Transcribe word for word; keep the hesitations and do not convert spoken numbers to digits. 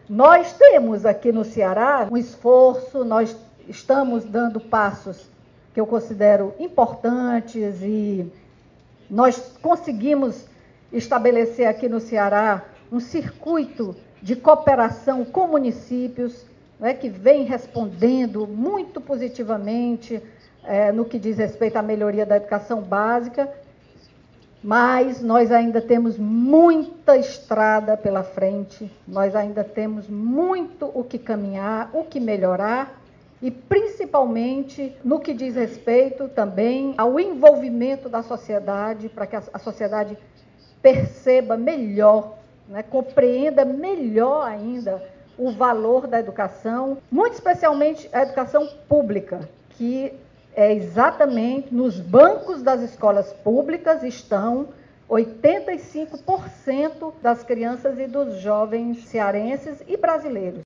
Nós temos aqui no Ceará um esforço, nós estamos dando passos que eu considero importantes e nós conseguimos estabelecer aqui no Ceará um circuito de cooperação com municípios, né, que vem respondendo muito positivamente é, no que diz respeito à melhoria da educação básica, mas nós ainda temos muita estrada pela frente, nós ainda temos muito o que caminhar, o que melhorar, e principalmente no que diz respeito também ao envolvimento da sociedade, para que a, a sociedade perceba melhor, né, compreenda melhor ainda o valor da educação, muito especialmente a educação pública, que é exatamente nos bancos das escolas públicas estão oitenta e cinco por cento das crianças e dos jovens cearenses e brasileiros.